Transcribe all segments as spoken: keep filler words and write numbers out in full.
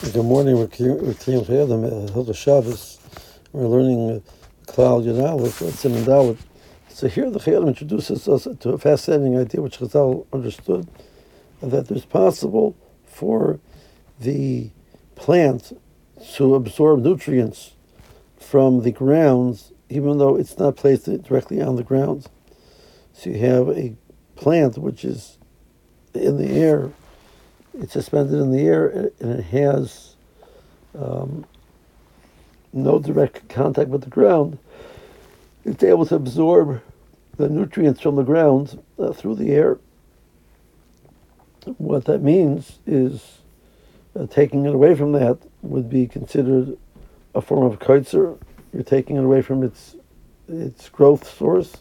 Good morning, we're Kiyum Chayadim, Hilchos Shabbos. We're learning Klal Yud Aleph, Siman Dalet. So here the Chayadim introduces us to a fascinating idea which Chazal understood, that it's possible for the plant to absorb nutrients from the grounds, even though it's not placed directly on the ground. So you have a plant which is in the air, it's suspended in the air, and it has um, no direct contact with the ground. It's able to absorb the nutrients from the ground uh, through the air. What that means is uh, taking it away from that would be considered a form of kaitzer. You're taking it away from its its growth source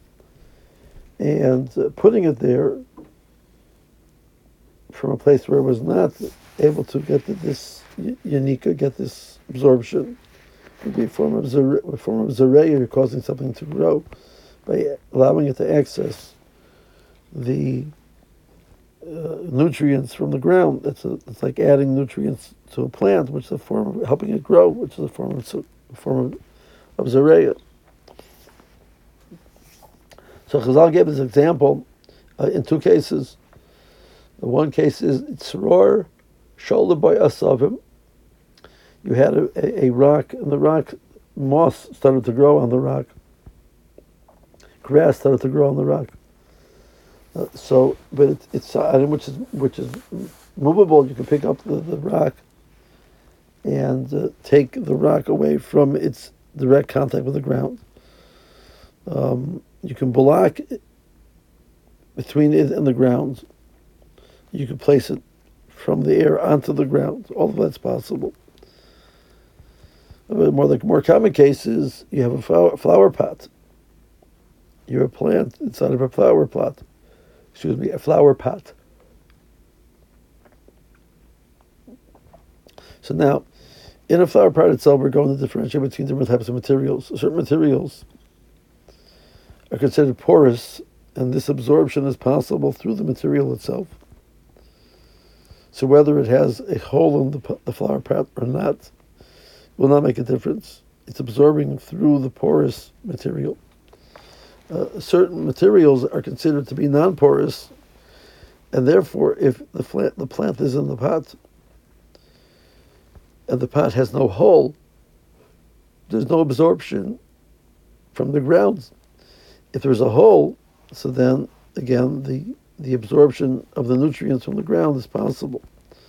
and uh, putting it there from a place where it was not able to get this unique, get this absorption. It would be a form of zere, a form of zereya. You're causing something to grow by allowing it to access the uh, nutrients from the ground. It's, a, it's like adding nutrients to a plant, which is a form of helping it grow, which is a form of a form of, of zereya. So Chazal gave this example uh, in two cases. The one case is Tzror Shoulder by Asavim. You had a, a, a rock, and the rock, moss started to grow on the rock. Grass started to grow on the rock. Uh, so, but it, it's an item which is which is movable. You can pick up the, the rock and uh, take the rock away from its direct contact with the ground. Um, you can block it between it and the ground. You can place it from the air onto the ground. All of that's possible. But more like more common cases, you have a flower, flower pot. You have a plant inside of a flower pot. Excuse me, a flower pot. So now, in a flower pot itself, we're going to differentiate between different types of materials. Certain materials are considered porous, and this absorption is possible through the material itself. So whether it has a hole in the, the flower pot or not will not make a difference. It's absorbing through the porous material. Uh, certain materials are considered to be non-porous, and therefore if the plant, the plant is in the pot and the pot has no hole, there's no absorption from the ground. If there's a hole, so then again the the absorption of the nutrients from the ground is possible.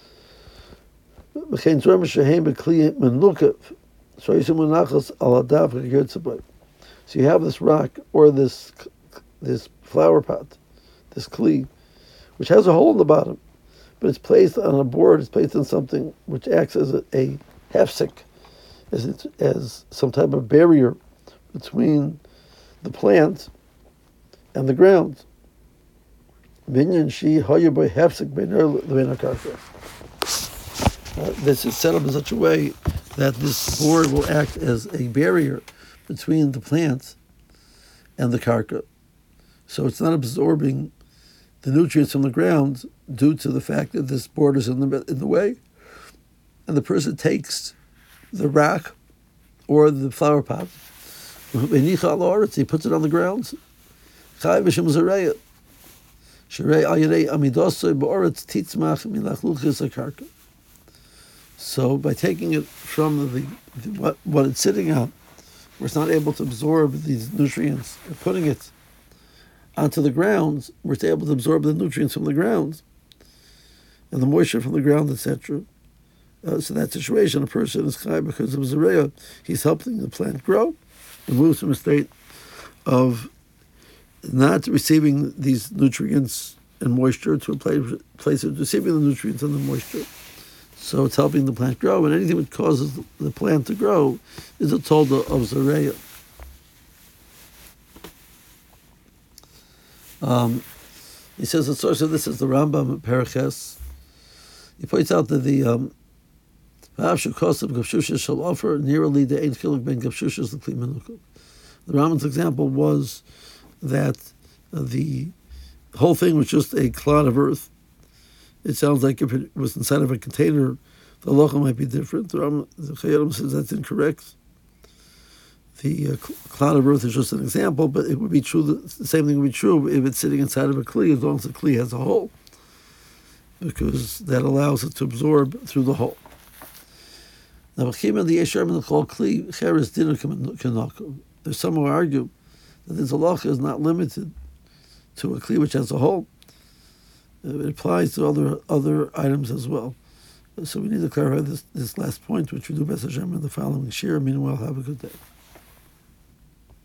So you have this rock or this this flower pot, this kli, which has a hole in the bottom, but it's placed on a board, it's placed on something which acts as a, a hefsek, as, it, as some type of barrier between the plant and the ground. Uh, this is set up in such a way that this board will act as a barrier between the plant and the karka. So it's not absorbing the nutrients from the ground due to the fact that this board is in the, in the way. And the person takes the rock or the flower pot, he puts it on the ground. So by taking it from the, the what, what it's sitting on, where it's not able to absorb these nutrients, and putting it onto the ground, where it's able to absorb the nutrients from the ground and the moisture from the ground, et cetera. Uh, so that situation, a person is chai because of zereya, he's helping the plant grow and moves from a state of not receiving these nutrients and moisture to a place, place of receiving the nutrients and the moisture. So it's helping the plant grow, and anything that causes the plant to grow is a tolda of zereya. Um, he says the source of this is the Rambam Paraches. He points out that the um, the Rambam's example was that uh, the whole thing was just a clod of earth. It sounds like if it was inside of a container, The halacha might be different. The, Ram, the Chayyim says that's incorrect. The uh, cloud of earth is just an example, but it would be true. That the same thing would be true if it's sitting inside of a kli, as long as the kli has a hole, because that allows it to absorb through the hole. Now, the yeshar min l'chol kli cheres dinner k'nakum. There's some who argue that this halacha is not limited to a kli which has a hole. It applies to other other items as well. So we need to clarify this, this last point, which we do B'ez Hashem in the following shir. Meanwhile, have a good day.